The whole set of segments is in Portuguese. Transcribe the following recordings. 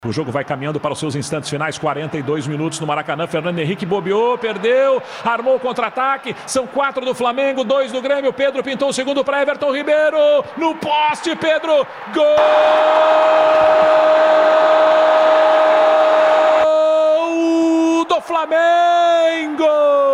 O jogo vai caminhando para os seus instantes finais, 42 minutos no Maracanã. Fernando Henrique bobeou, perdeu, armou o contra-ataque. São 4 do Flamengo, 2 do Grêmio. Pedro pintou o segundo para Everton Ribeiro. No poste, Pedro. Gol do Flamengo!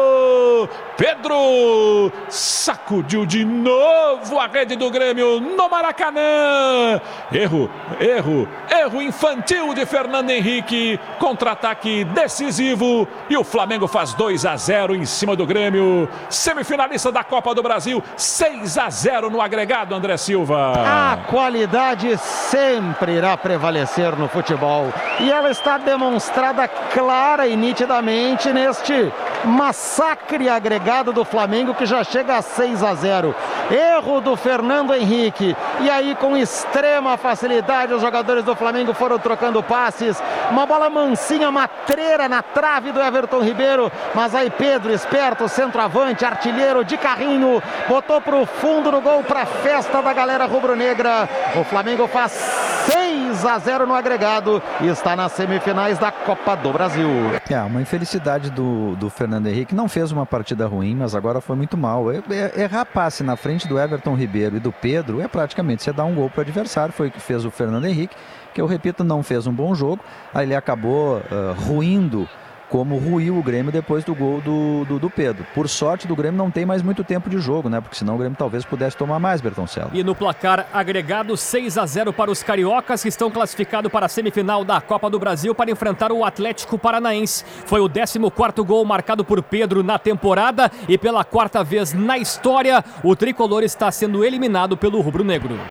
Pedro sacudiu de novo a rede do Grêmio no Maracanã. Erro infantil de Fernando Henrique. Contra-ataque decisivo e o Flamengo faz 2-0 em cima do Grêmio. Semifinalista da Copa do Brasil, 6-0 no agregado, André Silva. A qualidade sempre irá prevalecer no futebol e ela está demonstrada clara e nitidamente neste massacre agregado do Flamengo, que já chega a 6-0. Erro do Fernando Henrique, e aí com extrema facilidade os jogadores do Flamengo foram trocando passes, uma bola mansinha, matreira na trave do Everton Ribeiro, mas aí Pedro, esperto, centroavante, artilheiro de carrinho, botou pro fundo do gol, pra festa da galera rubro-negra. O Flamengo faz 6-0 no agregado e está nas semifinais da Copa do Brasil. Uma infelicidade do Fernando Henrique. Não fez uma partida ruim, mas agora foi muito mal. Errar passe na frente do Everton Ribeiro e do Pedro é praticamente você dar um gol para o adversário. Foi o que fez o Fernando Henrique, que eu repito, não fez um bom jogo. Aí ele acabou ruindo, como ruiu o Grêmio depois do gol do Pedro. Por sorte do Grêmio não tem mais muito tempo de jogo, né? Porque senão o Grêmio talvez pudesse tomar mais, Bertoncello. E no placar agregado, 6-0 para os cariocas, que estão classificados para a semifinal da Copa do Brasil para enfrentar o Atlético Paranaense. Foi o 14º gol marcado por Pedro na temporada e pela 4ª vez na história, o tricolor está sendo eliminado pelo rubro-negro.